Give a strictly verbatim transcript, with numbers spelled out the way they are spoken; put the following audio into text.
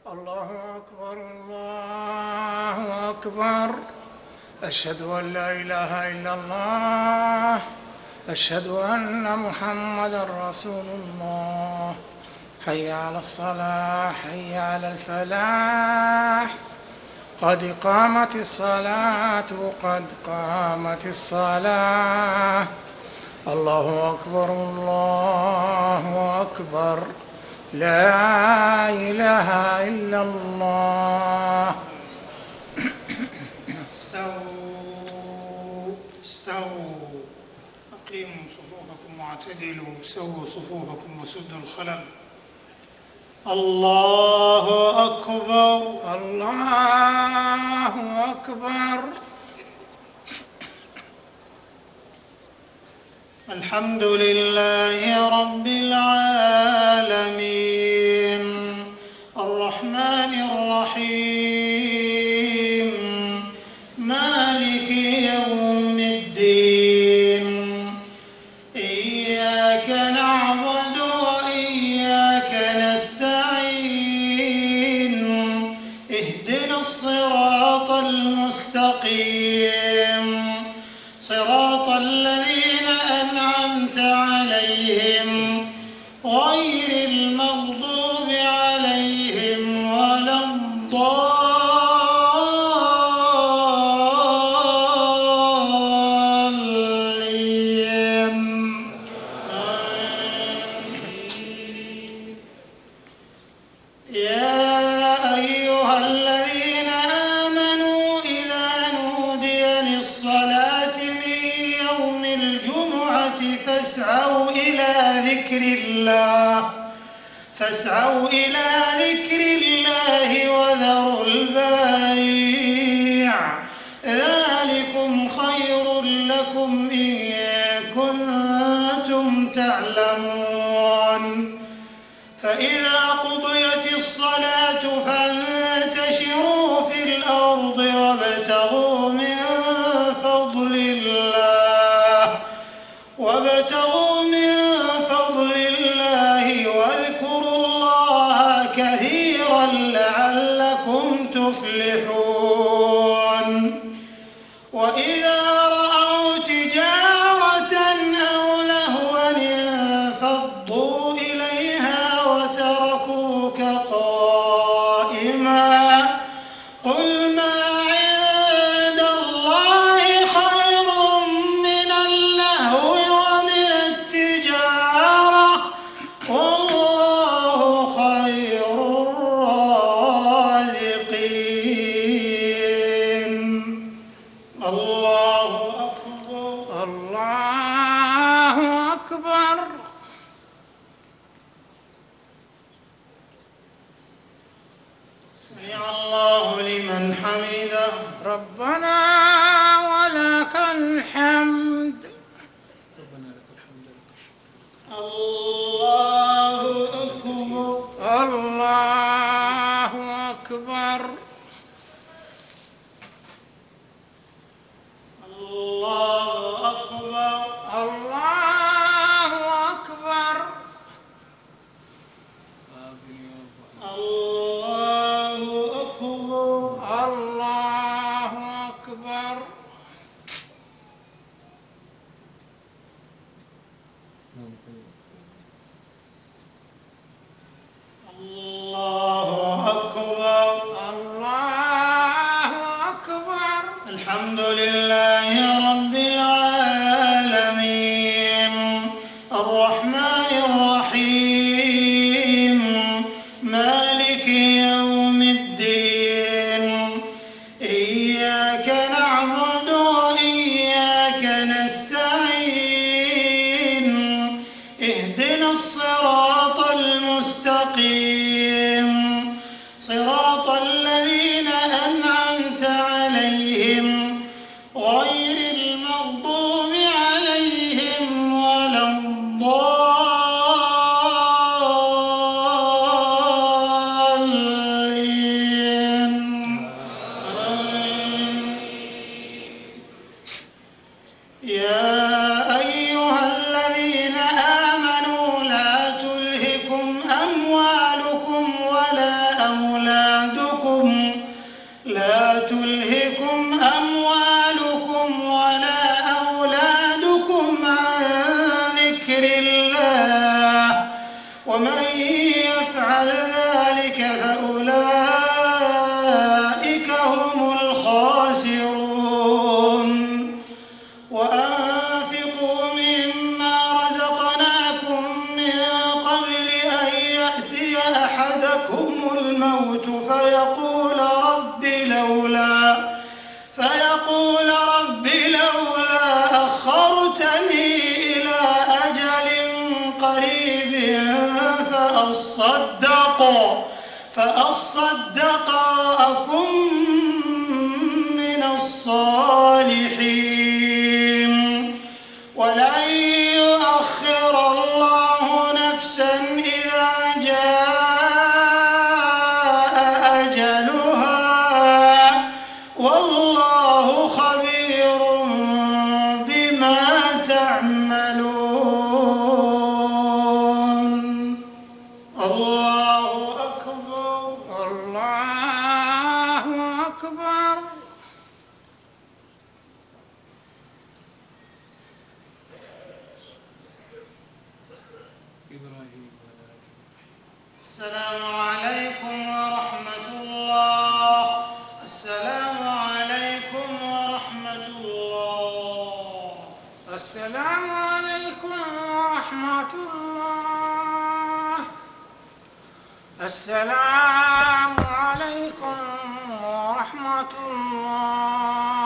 الله أكبر الله أكبر. أشهد أن لا إله إلا الله. أشهد أن محمدًا رسول الله. حي على الصلاة حي على الفلاح. قد قامت الصلاة قد قامت الصلاة. الله أكبر الله أكبر. لا إله إلا الله. استووا استووا أقيموا صفوفكم واعتدلوا سووا صفوفكم وسدوا الخلل. الله أكبر الله أكبر. الحمد لله رب العالمين الرحمن الرحيم مالك يوم الدين إياك نعبد وإياك نستعين اهدنا الصراط المستقيم صراط الذين أنعمت عليهم غير المغضوب عليهم ولا الضالين. يا أيها الذين آمنوا إذا نودي للصلاة يوم الجمعة فاسعوا إلى ذكر الله فاسعوا إلى ذكر الله وذروا البيع ذلكم خير لكم إن كنتم تعلمون. فإذا قضيت الصلاة فانتشروا في الأرض وابتغوا من فضل الله وابتغوا من فضل الله واذكروا الله كثيرا لعلكم تفلحون. وإذا رأوا تجارة أو لهوا انفضوا إليها وتركوك قائما قل ما عند الله خير من اللهو ومن التجارة والله خير الرازقين. الله أكبر الله أكبر. سمع الله لمن حمده ربنا ولك الحمد. الله أكبر الله أكبر. الله أكبر الله أكبر. الله أكبر الله أكبر. الله أكبر الله أكبر. الحمد لله رب العالمين الرحمن الرحيم مالك يوم الدين إياك نعبد وإياك نستعين اهدنا الصراط المستقيم صراط الذين أنعمت عليهم غير المغضوب عليهم ولا الضالين. يا أيها الذين آمنوا لا تلهكم أموالكم ولا أولادكم فأولئك هم الخاسرون. وأنفقوا مما رزقناكم من قبل أن يأتي أحدكم الموت فيقول رب لولا فيقول رب لولا أخرتني إلى أجل قريب فأصدق فأصدق وأكن من الصالحين ولن يؤخر الله نفسا إذا جاء أجلها والله خبير بما تعملون. الله أكبر. الله أكبر. السلام عليكم ورحمة الله. السلام عليكم ورحمة الله. السلام عليكم ورحمة الله. السلام عليكم ورحمة الله.